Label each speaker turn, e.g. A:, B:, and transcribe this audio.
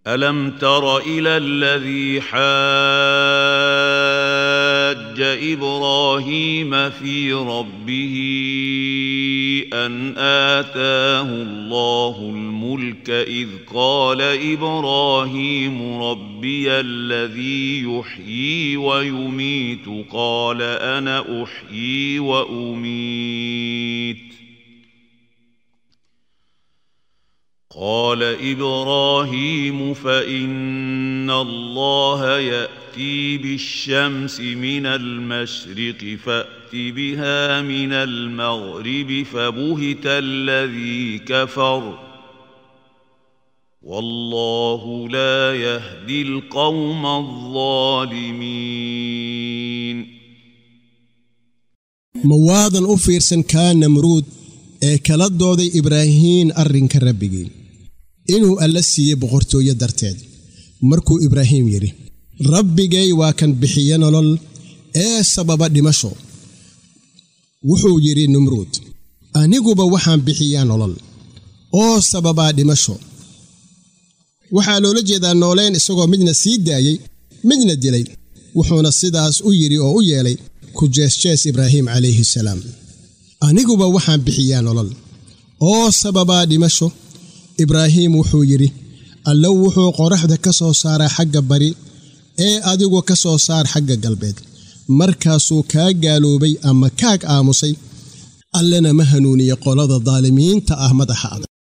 A: ألم تر إلى الذي حاج إبراهيم في ربه أن آتاه الله الملك إذ قال إبراهيم ربي الذي يحيي ويميت قال أنا أحيي وأميت قال إبراهيم فإن الله يأتي بالشمس من المشرق فأت بها من المغرب فبهت الذي كفر والله لا يهدي القوم الظالمين.
B: مواضن أفيرسن كان نمرود kala dooday Ibraahiim arrinka rabbigii inuu alla siiyay boqortooyo darteed markuu Ibraahiim yiri rabbigay waa kan bixiya nolol ee sababa dhimasho wuxuu yiri Nimruud aniguba waxaan bixiyaa nolol oo sababa dhimasho waxa loola jeedaa nooleen isagoo midna sii daayay midna dilay wuxuuna sidaas u yiri oo u yeelay ku jees Ibraahiim alayhi salaam aniguba waxaan bixiyaa nolol oo sababa dhimasho Ibraahiim wuxuu yiri alla wuxuu qoraxda ka soo saaray xagga bari ee adigu ka soo saar xagga galbeed markaasuu ka gaaloobay ama kaag aamusay allana ma hanuuniyo qolada daalimiinta ah madaxa